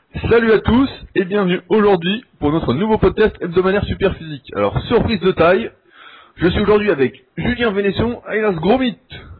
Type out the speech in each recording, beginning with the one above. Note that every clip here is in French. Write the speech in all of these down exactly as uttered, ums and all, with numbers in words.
Salut à tous et bienvenue aujourd'hui pour notre nouveau podcast hebdomadaire Superphysique. Alors, surprise de taille, je suis aujourd'hui avec Julien Vénesson, alias Gromit.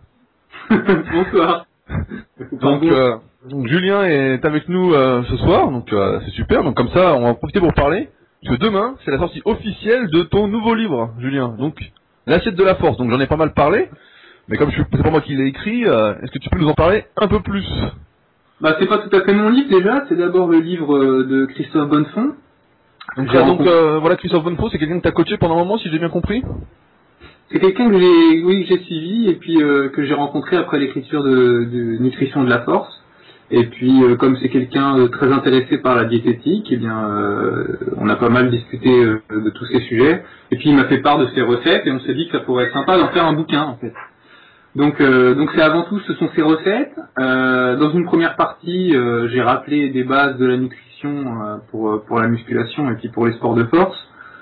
Bonsoir. Donc, euh, donc Julien est avec nous euh, ce soir, donc euh, c'est super. Donc comme ça, on va en profiter pour parler. Parce que demain, c'est la sortie officielle de ton nouveau livre, Julien. Donc, L'assiette de la force. Donc j'en ai pas mal parlé, mais comme je suis, c'est pas moi qui l'ai écrit, euh, est-ce que tu peux nous en parler un peu plus? Bah c'est pas tout à fait mon livre déjà, c'est d'abord le livre euh, de Christophe Bonnefond. Donc là, donc euh, voilà, Christophe Bonnefond, c'est quelqu'un que t'as coaché pendant un moment, si j'ai bien compris. C'est quelqu'un que j'ai, oui, que j'ai suivi et puis euh, que j'ai rencontré après l'écriture de, de Nutrition de la force. Et puis euh, comme c'est quelqu'un de très intéressé par la diététique, eh bien euh, on a pas mal discuté euh, de tous ces sujets. Et puis il m'a fait part de ses recettes et on s'est dit que ça pourrait être sympa d'en faire un bouquin en fait. Donc euh, donc c'est avant tout ce sont ses recettes. Euh, dans une première partie, euh, j'ai rappelé des bases de la nutrition euh, pour pour la musculation et puis pour les sports de force.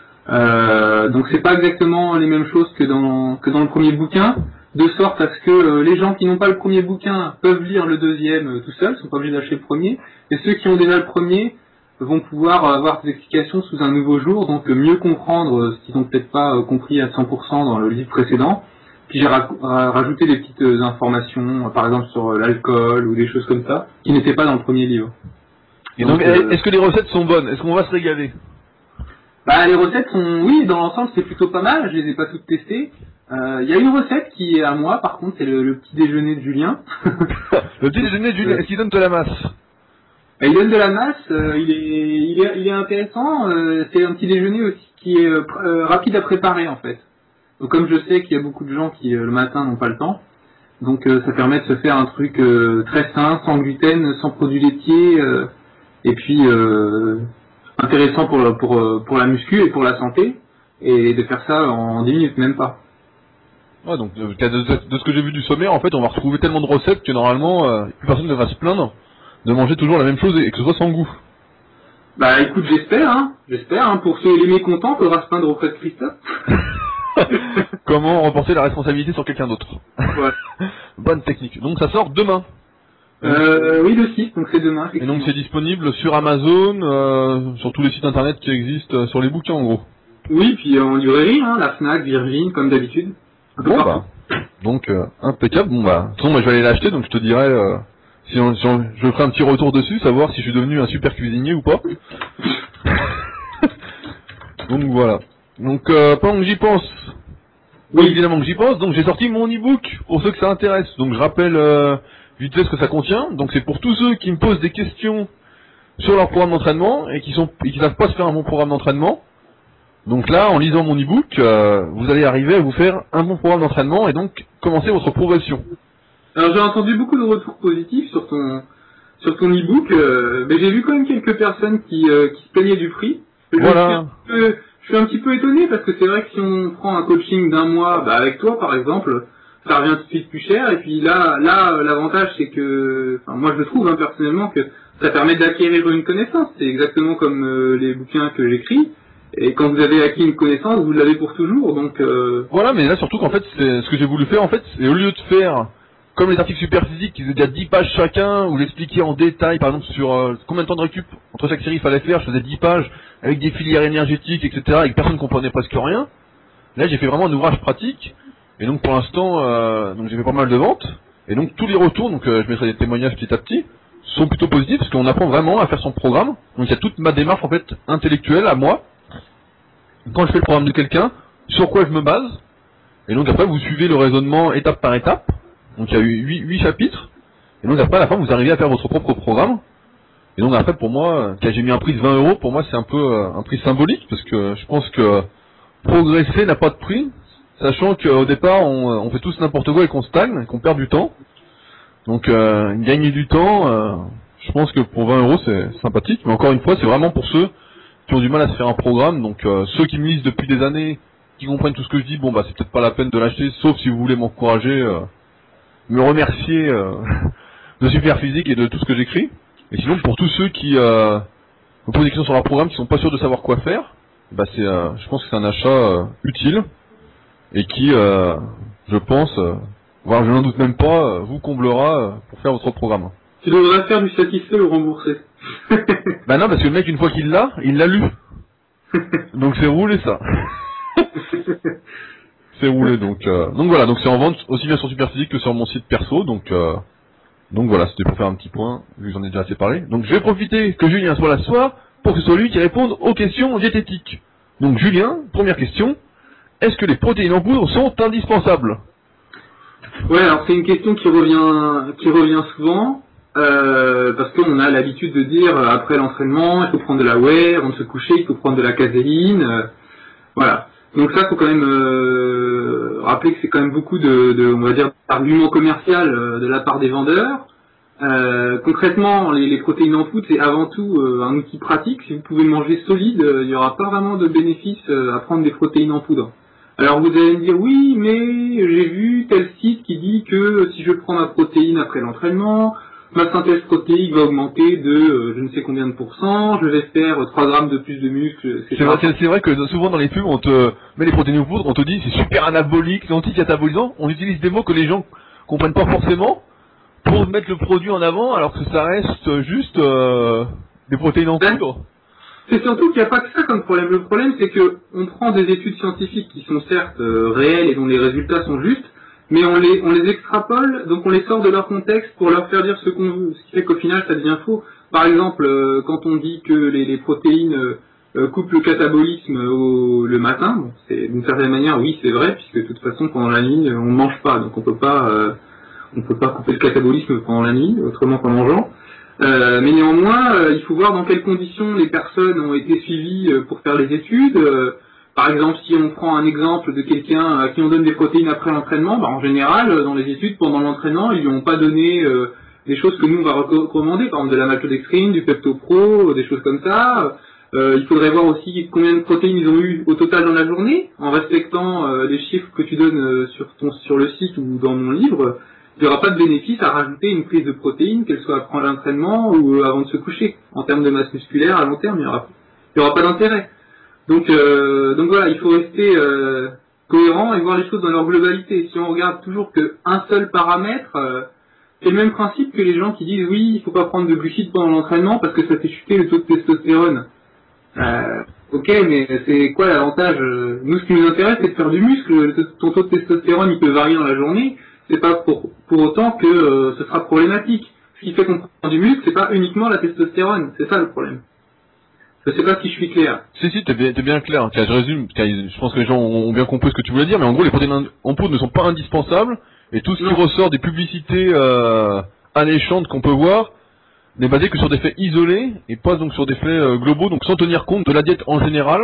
Euh, donc c'est pas exactement les mêmes choses que dans que dans le premier bouquin, de sorte à ce que euh, les gens qui n'ont pas le premier bouquin peuvent lire le deuxième euh, tout seuls, sont pas obligés d'acheter le premier, et ceux qui ont déjà le premier vont pouvoir avoir des explications sous un nouveau jour, donc euh, mieux comprendre euh, ce qu'ils n'ont peut-être pas euh, compris à cent pour cent dans le livre précédent. Puis j'ai ra- ra- rajouté des petites euh, informations, euh, par exemple sur euh, l'alcool ou des choses comme ça, qui n'étaient pas dans le premier livre. Et donc, Donc, euh, est-ce que les recettes sont bonnes? Est-ce qu'on va se régaler? Bah les recettes sont, oui, dans l'ensemble c'est plutôt pas mal, je les ai pas toutes testées. Il euh, y a une recette qui est à moi, par contre c'est le, le petit déjeuner de Julien. Le petit déjeuner de Julien, est-ce qu'il donne de la masse? Et il donne de la masse, euh, il, est, il, est, il est intéressant, euh, c'est un petit déjeuner aussi qui est euh, pr- euh, rapide à préparer en fait. Donc comme je sais qu'il y a beaucoup de gens qui euh, le matin n'ont pas le temps, donc euh, ça permet de se faire un truc euh, très sain, sans gluten, sans produits laitiers, euh, et puis euh, intéressant pour, pour, pour la muscu et pour la santé, et de faire ça en dix minutes, même pas. Ouais, donc de, de- de ce que j'ai vu du sommaire, en fait, on va retrouver tellement de recettes que normalement, euh, plus personne ne va se plaindre de manger toujours la même chose et que ce soit sans goût. Bah écoute, j'espère, hein, j'espère, hein, pour ceux les mécontents, faudra se plaindre auprès de Christophe. Comment reporter la responsabilité sur quelqu'un d'autre? Ouais. Bonne technique. Donc ça sort demain. Euh, oui, le six, donc c'est demain. Et donc c'est disponible sur Amazon, euh, sur tous les sites internet qui existent, euh, sur les bouquins en gros. Oui, puis euh, en librairie, hein, la Fnac, Virgin, comme d'habitude. Un peu Bon partout. bah, donc euh, impeccable. Bon bah, de toute façon moi je vais aller l'acheter, donc je te dirai euh, si, on, si on- je ferai un petit retour dessus, savoir si je suis devenu un super cuisinier ou pas. Donc voilà. Donc euh, pendant que j'y pense, oui évidemment que j'y pense, donc j'ai sorti mon e-book pour ceux que ça intéresse. Donc je rappelle euh, vite fait ce que ça contient. Donc c'est pour tous ceux qui me posent des questions sur leur programme d'entraînement et qui sont et qui savent pas se faire un bon programme d'entraînement. Donc là, en lisant mon e-book, euh, vous allez arriver à vous faire un bon programme d'entraînement et donc commencer votre progression. Alors j'ai entendu beaucoup de retours positifs sur ton sur ton e-book, euh, mais j'ai vu quand même quelques personnes qui, euh, qui se plaignaient du prix. Je Voilà. suis un peu, je suis un petit peu étonné parce que c'est vrai que si on prend un coaching d'un mois, bah avec toi par exemple, ça revient tout de suite plus cher. Et puis là, là, euh, l'avantage c'est que, enfin moi je trouve hein, personnellement que ça permet d'acquérir une connaissance. C'est exactement comme euh, les bouquins que j'écris. Et quand vous avez acquis une connaissance, vous l'avez pour toujours. Donc euh... Voilà, mais là surtout qu'en fait, c'est ce que j'ai voulu faire en fait, c'est au lieu de faire comme les articles Superphysique qui faisaient déjà dix pages chacun, où j'expliquais en détail, par exemple sur euh, combien de temps de récup entre chaque série il fallait faire, je faisais dix pages avec des filières énergétiques, et cetera, et que personne ne comprenait presque rien. Là, j'ai fait vraiment un ouvrage pratique, et donc pour l'instant, euh, donc j'ai fait pas mal de ventes, et donc tous les retours, donc euh, je mettrai des témoignages petit à petit, sont plutôt positifs, parce qu'on apprend vraiment à faire son programme. Donc il y a toute ma démarche en fait intellectuelle à moi, quand je fais le programme de quelqu'un, sur quoi je me base, et donc après vous suivez le raisonnement étape par étape. Donc il y a eu huit chapitres, et donc après à la fin vous arrivez à faire votre propre programme. Et donc après pour moi, quand j'ai mis un prix de vingt euros, pour moi c'est un peu euh, un prix symbolique, parce que je pense que progresser n'a pas de prix, sachant qu'au départ on, on fait tous n'importe quoi et qu'on stagne, et qu'on perd du temps. Donc euh, gagner du temps, euh, je pense que pour vingt euros c'est sympathique, mais encore une fois c'est vraiment pour ceux qui ont du mal à se faire un programme. Donc euh, ceux qui me lisent depuis des années, qui comprennent tout ce que je dis, bon bah c'est peut-être pas la peine de l'acheter, sauf si vous voulez m'encourager, euh, me remercier euh, de Superphysique et de tout ce que j'écris. Et sinon pour tous ceux qui euh, me posent des questions sur leur programme, qui sont pas sûrs de savoir quoi faire, bah c'est, euh, je pense que c'est un achat euh, utile et qui, euh, je pense, euh, voire je n'en doute même pas, euh, vous comblera euh, pour faire votre programme. tu devrais faire du satisfait ou remboursé. Bah non, parce que le mec, une fois qu'il l'a, il l'a lu. Donc c'est roulé, ça. C'est roulé, donc euh... donc voilà, donc c'est en vente aussi bien sur Superphysique que sur mon site perso, donc euh... donc voilà, c'était pour faire un petit point, vu que j'en ai déjà assez parlé. Donc je vais profiter que Julien soit là ce soir, pour que ce soit lui qui réponde aux questions diététiques. Donc Julien, première question, est-ce que les protéines en poudre sont indispensables? Ouais, alors c'est une question qui revient qui revient souvent, euh, parce qu'on a l'habitude de dire, euh, après l'entraînement, il faut prendre de la whey, avant de se coucher, il faut prendre de la caséine, euh, voilà. Donc ça, faut quand même euh, rappeler que c'est quand même beaucoup de, de on va dire, d'arguments commerciaux euh, de la part des vendeurs. Euh, concrètement, les, les protéines en poudre, c'est avant tout euh, un outil pratique. Si vous pouvez manger solide, euh, il n'y aura pas vraiment de bénéfice euh, à prendre des protéines en poudre. Alors vous allez me dire, oui, mais j'ai vu tel site qui dit que si je prends ma protéine après l'entraînement, ma synthèse protéique va augmenter de euh, je ne sais combien de pourcents, je vais faire trois grammes de plus de muscles, C'est vrai, c'est, c'est vrai que souvent dans les pubs, on te met les protéines en poudre, on te dit c'est super anabolique, c'est anti-catabolisant, on utilise des mots que les gens comprennent pas forcément pour mettre le produit en avant, alors que ça reste juste euh, des protéines en poudre. C'est surtout qu'il n'y a pas que ça comme problème. Le problème, c'est que on prend des études scientifiques qui sont certes euh, réelles et dont les résultats sont justes, mais on les, on les extrapole, donc on les sort de leur contexte pour leur faire dire ce qu'on veut, ce qui fait qu'au final, ça devient faux. Par exemple, euh, quand on dit que les, les protéines euh, coupent le catabolisme au, le matin, bon, c'est d'une certaine manière, oui, c'est vrai, puisque de toute façon, pendant la nuit, on ne mange pas, donc on peut pas, euh, on peut pas couper le catabolisme pendant la nuit, autrement qu'en mangeant. Euh, mais néanmoins, euh, il faut voir dans quelles conditions les personnes ont été suivies euh, pour faire les études. Euh, par exemple, si on prend un exemple de quelqu'un à qui on donne des protéines après l'entraînement, bah, en général, euh, dans les études, pendant l'entraînement, ils lui ont pas donné euh, des choses que nous on va recommander, par exemple de la maltodextrine, du peptopro, des choses comme ça. Euh, il faudrait voir aussi combien de protéines ils ont eu au total dans la journée, en respectant euh, les chiffres que tu donnes euh, sur ton sur le site ou dans mon livre. Il n'y aura pas de bénéfice à rajouter une prise de protéines, qu'elle soit après l'entraînement ou avant de se coucher. En termes de masse musculaire, à long terme, il n'y aura, il y aura pas d'intérêt. Donc, euh, donc voilà, il faut rester euh, cohérent et voir les choses dans leur globalité. Si on regarde toujours qu'un seul paramètre, euh, c'est le même principe que les gens qui disent oui, il faut pas prendre de glucides pendant l'entraînement parce que ça fait chuter le taux de testostérone. Euh, ok, mais c'est quoi l'avantage? Nous, ce qui nous intéresse, c'est de faire du muscle. Ton taux de testostérone, il peut varier dans la journée. C'est pas pour, pour autant que euh, ce sera problématique. Ce qui fait qu'on prend du muscle, c'est pas uniquement la testostérone, c'est ça le problème. Je sais pas si je suis clair. Si, si, t'es bien, t'es bien clair. Je résume, je pense que les gens ont bien compris ce que tu voulais dire, mais en gros, les protéines en poudre ne sont pas indispensables, et tout ce Non. qui ressort des publicités euh, alléchantes qu'on peut voir n'est basé que sur des faits isolés, et pas donc sur des faits euh, globaux, donc sans tenir compte de la diète en général,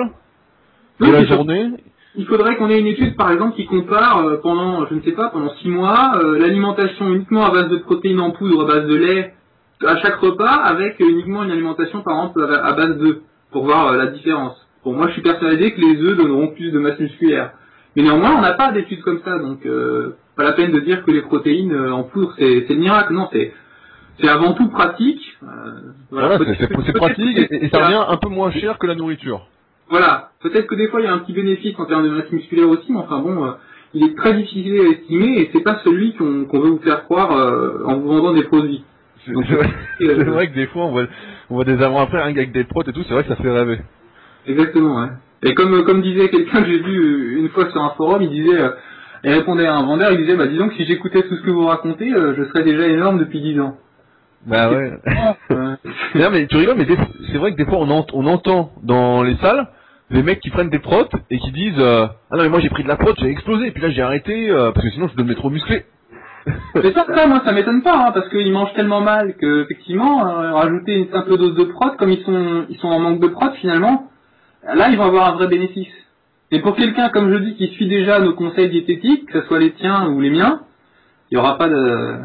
de Oui, la c'est sûr. journée. Il faudrait qu'on ait une étude, par exemple, qui compare euh, pendant, je ne sais pas, pendant six mois, euh, l'alimentation uniquement à base de protéines en poudre, à base de lait, à chaque repas, avec euh, uniquement une alimentation, par exemple, à, à base d'œufs, pour voir euh, la différence. Pour moi, je suis persuadé que les œufs donneront plus de masse musculaire. Mais néanmoins, on n'a pas d'études comme ça, donc euh, pas la peine de dire que les protéines euh, en poudre, c'est, c'est le miracle. Non, c'est, c'est avant tout pratique. Euh, voilà, voilà c'est, c'est, c'est pratique, et, et ça revient un peu moins cher que la nourriture. Voilà, peut-être que des fois il y a un petit bénéfice en termes de masse musculaire aussi, mais enfin bon, euh, il est très difficile à estimer et c'est pas celui qu'on, qu'on veut vous faire croire euh, en vous vendant des produits. C'est, Donc, c'est, vrai, euh, c'est vrai que des fois on voit, on voit des avant-après hein, avec des protes et tout, c'est vrai que ça fait rêver. Exactement, ouais. Et comme comme disait quelqu'un que j'ai vu une fois sur un forum, il disait, euh, il répondait à un vendeur, il disait, bah dis donc si j'écoutais tout ce que vous racontez, euh, je serais déjà énorme depuis dix ans. Bah ouais. euh... non mais tu rigoles, mais des, c'est vrai que des fois on, ent, on entend dans les salles les mecs qui prennent des protes et qui disent euh, ah non mais moi j'ai pris de la prot, j'ai explosé et puis là j'ai arrêté euh, parce que sinon je devais trop musclé. Mais ça, ça, moi ça m'étonne pas hein, parce qu'ils mangent tellement mal que effectivement euh, rajouter une simple dose de prot, comme ils sont ils sont en manque de prot finalement, là ils vont avoir un vrai bénéfice. Et pour quelqu'un comme je dis qui suit déjà nos conseils diététiques, que ce soit les tiens ou les miens, il y aura pas de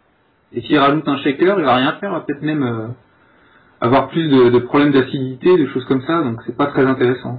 Et s'il rajoute un shaker, il va rien faire, il va peut-être même euh, avoir plus de, de problèmes d'acidité, de choses comme ça, donc c'est pas très intéressant.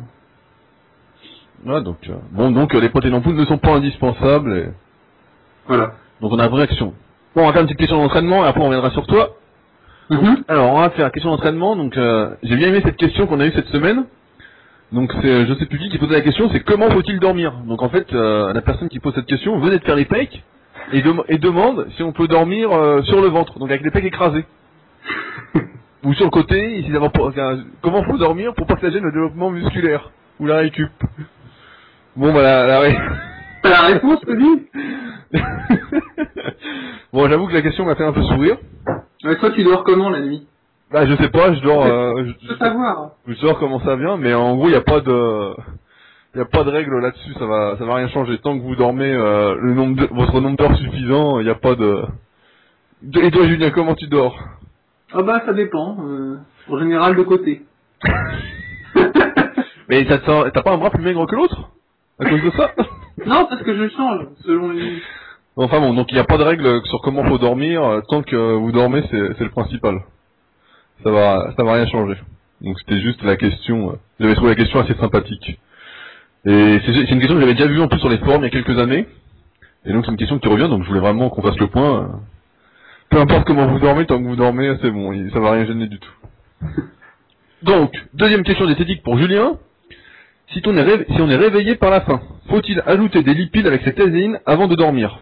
Ouais, donc euh, bon, donc euh, les protéines en poudre ne sont pas indispensables. Et... Voilà. Donc on a une vraie action. Bon, on va faire une petite question d'entraînement et après on reviendra sur toi. Donc, mm-hmm. Alors on va faire question d'entraînement. Donc euh, j'ai bien aimé cette question qu'on a eue cette semaine. Donc c'est je sais plus qui qui posait la question, c'est comment faut-il dormir. Donc en fait euh, la personne qui pose cette question venait de faire les pecs. Et, de, et demande si on peut dormir euh, sur le ventre, donc avec les pecs écrasés. ou sur le côté, ici d'avoir pour- enfin, comment faut dormir pour pas que ça gêne le développement musculaire ou la récup. Bon bah la, la ré- T'as la réponse, Cody? Bon, j'avoue que la question m'a fait un peu sourire. Mais toi, tu dors comment la nuit? Bah je sais pas, je dors euh, Je je, peux savoir. je sais pas comment ça vient, mais en gros il y a pas de il y a pas de règle là-dessus, ça va ça va rien changer tant que vous dormez euh, le nombre de, votre nombre d'heures suffisant, il y a pas de. Et toi Julien, comment tu dors? Ah bah, ça dépend. Euh, en général, de côté. Mais t'as t'as pas un bras plus maigre que l'autre à cause de ça? Non, parce que je change, selon les... Enfin bon, donc il n'y a pas de règle sur comment faut dormir, euh, tant que vous dormez, c'est c'est le principal. Ça va ça va rien changer. Donc c'était juste la question, euh, j'avais trouvé la question assez sympathique. Et c'est c'est une question que j'avais déjà vue en plus sur les forums il y a quelques années. Et donc c'est une question qui revient, donc je voulais vraiment qu'on fasse le point. euh. Peu importe comment vous dormez, tant que vous dormez, c'est bon, il- ça va rien gêner du tout. Donc, deuxième question d'esthétique pour Julien. Si on est, réve- si on est réveillé par la faim, faut-il ajouter des lipides avec sa caséine avant de dormir?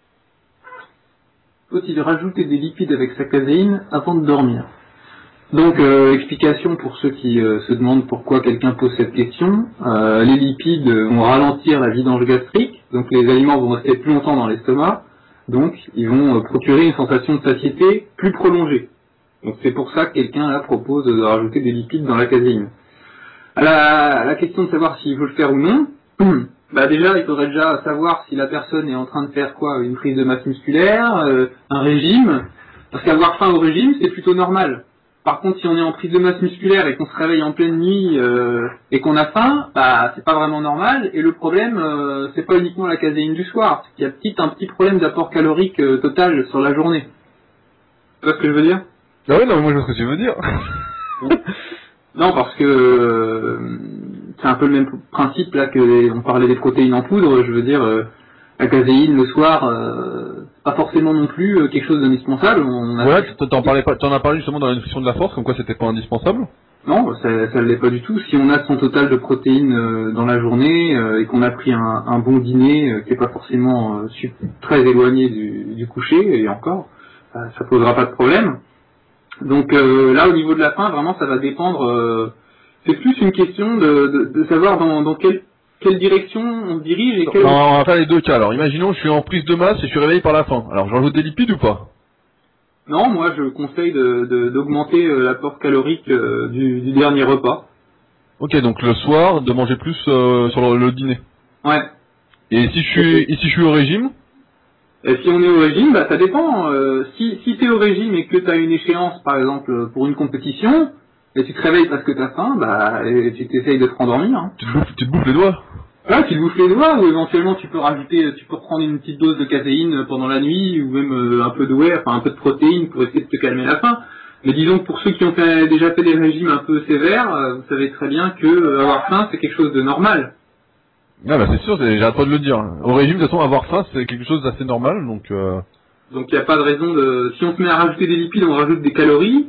Faut-il rajouter des lipides avec sa caséine avant de dormir? Donc, euh, explication pour ceux qui euh, se demandent pourquoi quelqu'un pose cette question. Euh, les lipides vont ralentir la vidange gastrique, donc les aliments vont rester plus longtemps dans l'estomac, donc ils vont euh, procurer une sensation de satiété plus prolongée. Donc c'est pour ça que quelqu'un là propose de rajouter des lipides dans la caséine. À la, à la question de savoir s'il veut le faire ou non, bah déjà il faudrait déjà savoir si la personne est en train de faire quoi, une prise de masse musculaire, euh, un régime, parce qu'avoir faim au régime c'est plutôt normal. Par contre, si on est en prise de masse musculaire et qu'on se réveille en pleine nuit euh, et qu'on a faim, bah c'est pas vraiment normal. Et le problème, euh, c'est pas uniquement la caséine du soir, c'est qu'il y a petit, un petit problème d'apport calorique euh, total sur la journée. Tu vois ce que je veux dire? Ah ouais, non, mais moi je vois ce que tu veux dire. Non, parce que euh, c'est un peu le même principe là que les- on parlait des protéines en poudre. Je veux dire, euh, la caséine le soir, euh, pas forcément non plus euh, quelque chose d'indispensable. On a Ouais, t- t'en parlais pas, t'en as parlé justement dans la nutrition de la force, comme quoi c'était pas indispensable. Non, ça, ça ne l'est pas du tout. Si on a son total de protéines euh, dans la journée euh, et qu'on a pris un, un bon dîner euh, qui n'est pas forcément euh, su- très éloigné du, du coucher, et encore, euh, ça posera pas de problème. Donc euh, là, au niveau de la faim, vraiment, ça va dépendre. euh, c'est plus une question de, de, de savoir dans, dans quelle, quelle direction on se dirige et quelle... Non, on va faire les deux cas. Alors, imaginons, je suis en prise de masse et je suis réveillé par la faim. Alors, je rajoute des lipides ou pas? Non, moi, je conseille de, de, d'augmenter euh, l'apport calorique euh, du, du dernier repas. Ok, donc le soir, de manger plus euh, sur le, le dîner. Ouais. Et si je suis, et si je suis au régime? Et si on est au régime, bah ça dépend. Euh, si si tu es au régime et que tu as une échéance, par exemple, pour une compétition, et tu te réveilles parce que tu as faim, bah et tu t'essayes de te rendormir. Hein. Tu te bouffes, tu te bouffes les doigts. Là, tu te bouffes les doigts, ou éventuellement tu peux rajouter, tu peux reprendre une petite dose de caséine pendant la nuit, ou même euh, un peu de whey, enfin un peu de protéines pour essayer de te calmer la faim. Mais disons que pour ceux qui ont fait, déjà fait des régimes un peu sévères, euh, vous savez très bien que euh, avoir faim c'est quelque chose de normal. Ah bah c'est sûr, c'est- j'arrête pas de le dire. Au régime, de toute façon, avoir faim, c'est quelque chose d'assez normal, donc... Euh... Donc il n'y a pas de raison de... Si on se met à rajouter des lipides, on rajoute des calories.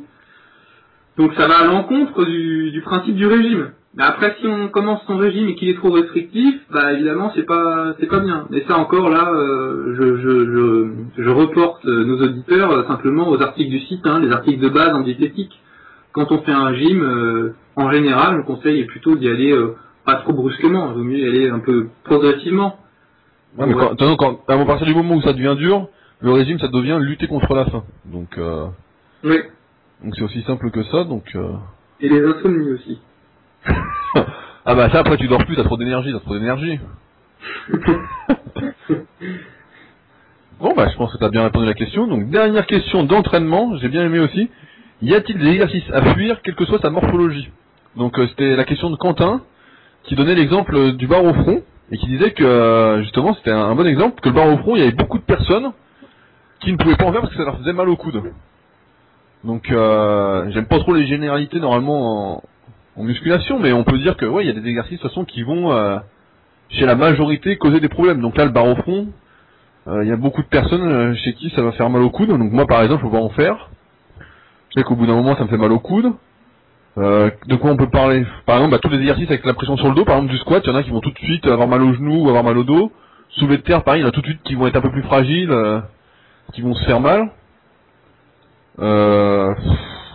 Donc ça va à l'encontre du, du principe du régime. Mais après, si on commence son régime et qu'il est trop restrictif, bah évidemment c'est pas c'est pas bien. Mais ça encore là, euh, je, je, je, je reporte euh, nos auditeurs euh, simplement aux articles du site, hein, les articles de base en diététique. Quand on fait un régime, euh, en général, le conseil est plutôt d'y aller euh, pas trop brusquement. Il vaut mieux y aller un peu progressivement. Ouais, mais Ouais. quand, de toute façon, quand, à partir du moment où ça devient dur, le régime, ça devient lutter contre la faim. Donc, euh, Oui. donc c'est aussi simple que ça, donc... Euh... Et les insomnies aussi. Ah bah ça, après, tu dors plus, t'as trop d'énergie, t'as trop d'énergie. Bon bah, je pense que t'as bien répondu à la question. Donc, dernière question d'entraînement, j'ai bien aimé aussi. Y a-t-il des exercices à fuir, quelle que soit sa morphologie? Donc, euh, c'était la question de Quentin, qui donnait l'exemple euh, du bar au front, et qui disait que, euh, justement, c'était un, un bon exemple, que le bar au front, il y avait beaucoup de personnes qui ne pouvaient pas en faire parce que ça leur faisait mal au coude. Donc, euh, j'aime pas trop les généralités, normalement, en, en musculation, mais on peut dire que, ouais, il y a des exercices, de toute façon, qui vont, euh, chez la majorité, causer des problèmes. Donc là, le bar au front, euh, il y a beaucoup de personnes euh, chez qui ça va faire mal au coude. Donc moi, par exemple, je peux pas en faire. Je sais qu'au bout d'un moment, ça me fait mal au coude. Euh, de quoi on peut parler? Par exemple, bah, tous les exercices avec la pression sur le dos, par exemple du squat, il y en a qui vont tout de suite avoir mal aux genoux ou avoir mal au dos. Soulevé de terre, pareil, il y en a tout de suite qui vont être un peu plus fragiles, euh, qui vont se faire mal. Euh,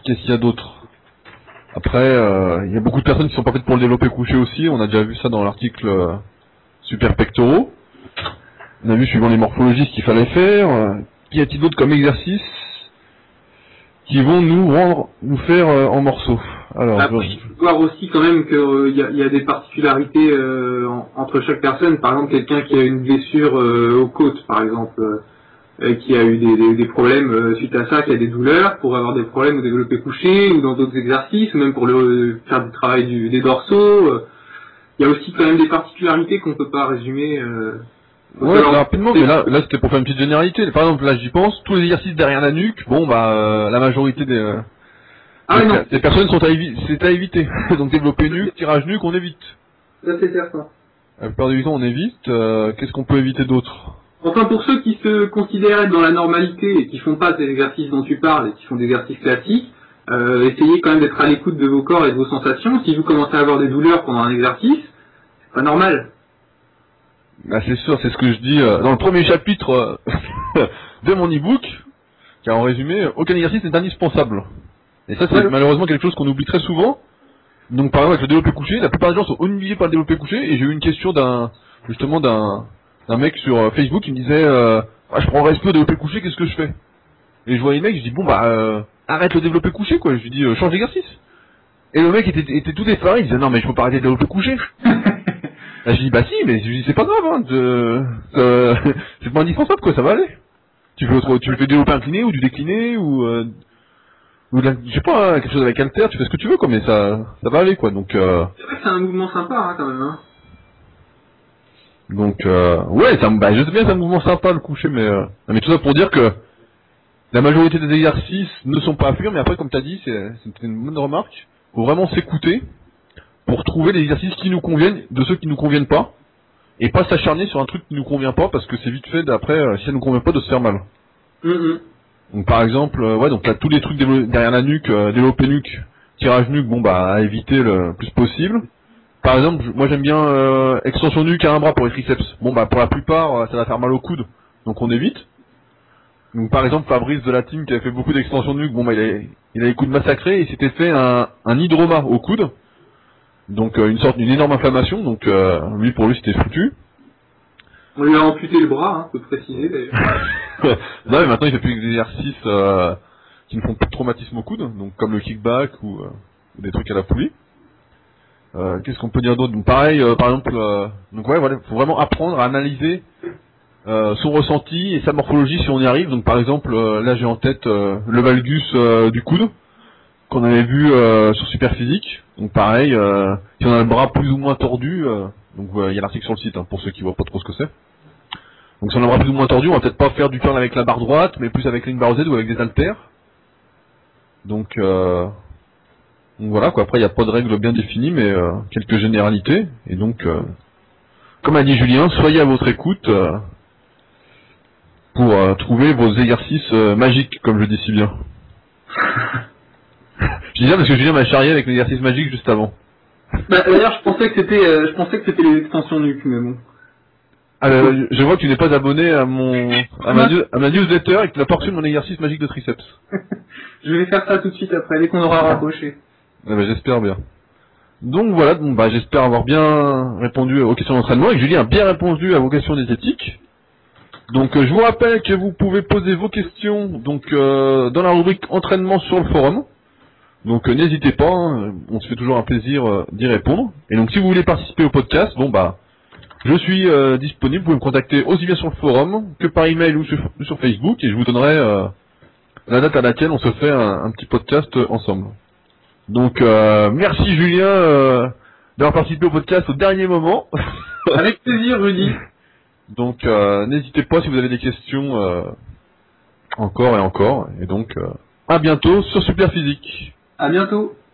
qu'est-ce qu'il y a d'autre? Après, euh, il y a beaucoup de personnes qui sont pas faites pour le développé couché aussi. On a déjà vu ça dans l'article euh, super pectoraux. On a vu suivant les morphologies ce qu'il fallait faire. Euh, Qu'y a-t-il d'autre comme exercice qui vont nous rendre, nous faire euh, en morceaux? Alors, après, il faut voir aussi quand même qu'il euh, y, a, y a des particularités euh, en, entre chaque personne. Par exemple, quelqu'un qui a une blessure euh, aux côtes, par exemple, euh, qui a eu des, des, des problèmes euh, suite à ça, qui a des douleurs, pour avoir des problèmes au développé couché ou dans d'autres exercices, ou même pour le, faire du travail du, des dorsaux. Il y a aussi quand même des particularités qu'on peut pas résumer. Euh, ouais, alors, rapidement, mais là, là c'était pour faire une petite généralité. Par exemple, là j'y pense, tous les exercices derrière la nuque, bon bah euh, la majorité des, euh, ah, des, non. des personnes sont à, évi c'est à éviter. Donc développer nuque, tirage nuque, on évite. Ça c'est certain. La plupart du temps on évite. Euh, Qu'est-ce qu'on peut éviter d'autre? Enfin, pour ceux qui se considèrent être dans la normalité et qui font pas ces exercices dont tu parles et qui font des exercices classiques, euh, essayez quand même d'être à l'écoute de vos corps et de vos sensations. Si vous commencez à avoir des douleurs pendant un exercice, c'est pas normal. Bah c'est sûr, c'est ce que je dis euh, dans le premier chapitre euh, de mon e-book, car en résumé, aucun exercice n'est indispensable. Et ça c'est ouais. malheureusement quelque chose qu'on oublie très souvent. Donc par exemple avec le développé couché, la plupart des gens sont obnubilés par le développé couché, et j'ai eu une question d'un justement d'un d'un mec sur euh, Facebook qui me disait euh, ah, je prends respect au développé couché, qu'est-ce que je fais? Et je vois les mecs, je dis bon bah euh, arrête le développé couché quoi, je lui dis euh, change d'exercice. Et le mec était, était tout effaré, il disait non mais je peux pas arrêter le développé couché. Là, je dis bah si, mais je dis c'est pas grave, hein, de, euh, c'est pas indispensable quoi, ça va aller. Tu veux autre, tu fais développer incliné ou du décliné ou euh, ou de la, je sais pas, hein, quelque chose avec haltère, tu fais ce que tu veux quoi, mais ça ça va aller quoi. Donc euh, c'est vrai que c'est un mouvement sympa hein, quand même. Hein. Donc euh, ouais, ça, bah, je sais bien c'est un mouvement sympa le coucher, mais euh, mais tout ça pour dire que la majorité des exercices ne sont pas à fuir, mais après comme t'as dit, c'est c'est une bonne remarque. Faut vraiment s'écouter pour trouver les exercices qui nous conviennent de ceux qui nous conviennent pas, et pas s'acharner sur un truc qui nous convient pas parce que c'est vite fait d'après euh, si ça nous convient pas de se faire mal. Mm-hmm. Donc par exemple, euh, ouais donc là tous les trucs derrière la nuque, euh, développé nuque, tirage nuque, bon bah à éviter le plus possible. Par exemple, moi j'aime bien euh, extension nuque à un bras pour les triceps. Bon bah pour la plupart euh, ça va faire mal au coude, donc on évite. Donc par exemple Fabrice de la team qui avait fait beaucoup d'extensions de nuque, bon bah il a, il a les coudes massacrés et il s'était fait un, un hydroma au coude. Donc euh, une sorte d'une énorme inflammation, donc euh, lui pour lui c'était foutu. On lui a amputé le bras, hein, faut préciser d'ailleurs. Non mais maintenant il fait plus d'exercices euh, qui ne font pas de traumatisme au coude, donc comme le kickback ou, euh, ou des trucs à la poulie. Euh, Qu'est-ce qu'on peut dire d'autre? Donc pareil, euh, par exemple, euh, donc ouais voilà, faut vraiment apprendre à analyser euh, son ressenti et sa morphologie si on y arrive. Donc par exemple, euh, là j'ai en tête euh, le valgus euh, du coude qu'on avait vu euh, sur Superphysique. Donc pareil, euh, si on a le bras plus ou moins tordu, euh, donc il euh, y a l'article sur le site hein, pour ceux qui voient pas trop ce que c'est. Donc si on a le bras plus ou moins tordu, on va peut-être pas faire du curl avec la barre droite, mais plus avec une barre Z ou avec des haltères. Donc, euh, donc voilà quoi. Après il n'y a pas de règles bien définies, mais euh, quelques généralités. Et donc, euh, comme a dit Julien, soyez à votre écoute euh, pour euh, trouver vos exercices euh, magiques, comme je dis si bien. Je dis ça parce que Julien m'a charrié avec l'exercice magique juste avant. Bah, d'ailleurs, je pensais que c'était, euh, je pensais que c'était les extensions nuque, mais bon. Alors, je vois que tu n'es pas abonné à mon, à ma, à ma newsletter et que tu n'as pas reçu mon exercice magique de triceps. Je vais faire ça tout de suite après, dès qu'on aura raccroché. Ah bah, j'espère bien. Donc voilà, donc, bah, j'espère avoir bien répondu aux questions d'entraînement et que Julien a bien répondu à vos questions diététiques. Donc euh, je vous rappelle que vous pouvez poser vos questions donc euh, dans la rubrique entraînement sur le forum. Donc euh, n'hésitez pas, hein, on se fait toujours un plaisir euh, d'y répondre. Et donc si vous voulez participer au podcast, bon bah je suis euh, disponible, vous pouvez me contacter aussi bien sur le forum que par email ou sur, ou sur Facebook et je vous donnerai euh, la date à laquelle on se fait un, un petit podcast euh, ensemble. Donc euh, merci Julien euh, d'avoir participé au podcast au dernier moment. Avec plaisir Rudy. Donc euh, n'hésitez pas si vous avez des questions euh, encore et encore. Et donc euh, à bientôt sur Superphysique. À bientôt.